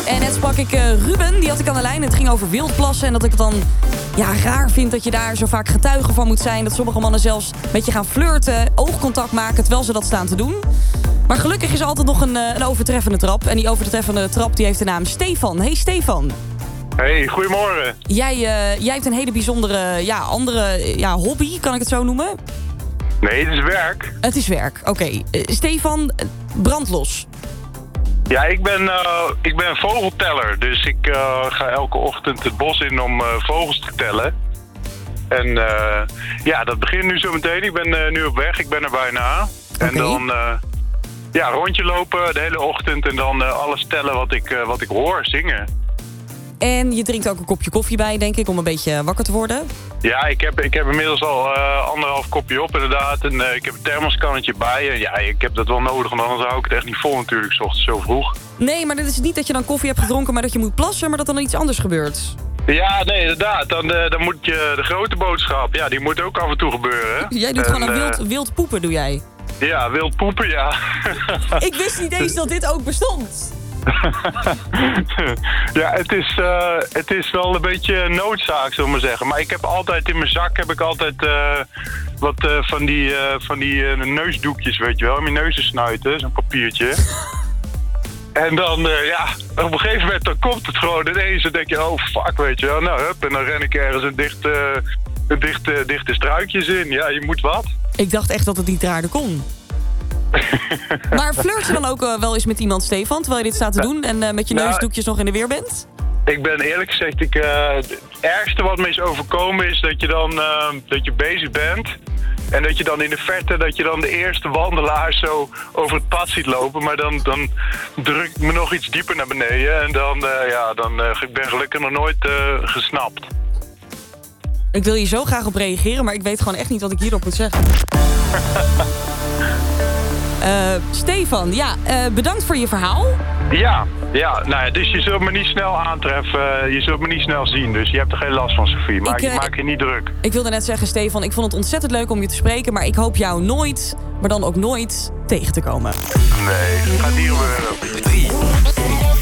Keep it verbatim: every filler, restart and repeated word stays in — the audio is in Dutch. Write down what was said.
En net sprak ik uh, Ruben, die had ik aan de lijn. Het ging over wildplassen en dat ik het dan ja, raar vind dat je daar zo vaak getuige van moet zijn. Dat sommige mannen zelfs met je gaan flirten, oogcontact maken terwijl ze dat staan te doen. Maar gelukkig is er altijd nog een, uh, een overtreffende trap. En die overtreffende trap die heeft de naam Stefan. Hey Stefan. Hey, goedemorgen. Jij, uh, jij hebt een hele bijzondere ja, andere ja, hobby, kan ik het zo noemen? Nee, het is werk. Het is werk, oké. Okay. Uh, Stefan, brand los. Ja, ik ben, uh, ik ben vogelteller. Dus ik uh, ga elke ochtend het bos in om uh, vogels te tellen. En uh, ja, dat begint nu zo meteen. Ik ben uh, nu op weg, ik ben er bijna. Okay. En dan uh, ja, rondje lopen de hele ochtend en dan uh, alles tellen wat ik, uh, wat ik hoor, zingen. En je drinkt ook een kopje koffie bij, denk ik, om een beetje wakker te worden? Ja, ik heb, ik heb inmiddels al uh, anderhalf kopje op inderdaad. En uh, ik heb een thermoskannetje bij. En ja, ik heb dat wel nodig, want anders hou ik het echt niet vol natuurlijk, 's ochtends zo vroeg. Nee, maar het is niet dat je dan koffie hebt gedronken, maar dat je moet plassen, maar dat dan iets anders gebeurt. Ja, nee, inderdaad. Dan, uh, dan moet je de grote boodschap, ja, die moet ook af en toe gebeuren. Jij doet en, gewoon een wild, uh, wild poepen, doe jij? Ja, wild poepen, ja. Ik wist niet eens dat dit ook bestond. Ja, het is, uh, het is wel een beetje noodzaak, zullen we maar zeggen. Maar ik heb altijd in mijn zak heb ik altijd uh, wat uh, van die, uh, van die uh, neusdoekjes, weet je wel. Om je neus te snuiten, zo'n papiertje. En dan, uh, ja, op een gegeven moment dan komt het gewoon ineens. Dan denk je, oh fuck, weet je wel. Nou, hup, en dan ren ik ergens een dichte, een dichte, dichte struikjes in. Ja, je moet wat. Ik dacht echt dat het niet raarder kon. Maar flirt je dan ook uh, wel eens met iemand, Stefan, terwijl je dit staat te doen en uh, met je nou, neusdoekjes nog in de weer bent? Ik ben eerlijk gezegd, ik, uh, het ergste wat me is overkomen is dat je dan uh, dat je bezig bent. En dat je dan in de verte, dat je dan de eerste wandelaar zo over het pad ziet lopen. Maar dan, dan druk ik me nog iets dieper naar beneden. En dan, uh, ja, dan uh, ik ben gelukkig nog nooit uh, gesnapt. Ik wil hier zo graag op reageren, maar ik weet gewoon echt niet wat ik hierop moet zeggen. Uh, Stefan, ja, uh, bedankt voor je verhaal. Ja, ja, nou ja, dus je zult me niet snel aantreffen. Uh, je zult me niet snel zien, dus je hebt er geen last van, Sophie. Maak, ik, uh, maak je niet druk. Ik wilde net zeggen, Stefan, ik vond het ontzettend leuk om je te spreken, maar ik hoop jou nooit, maar dan ook nooit, tegen te komen. Nee, dat gaat niet gebeuren.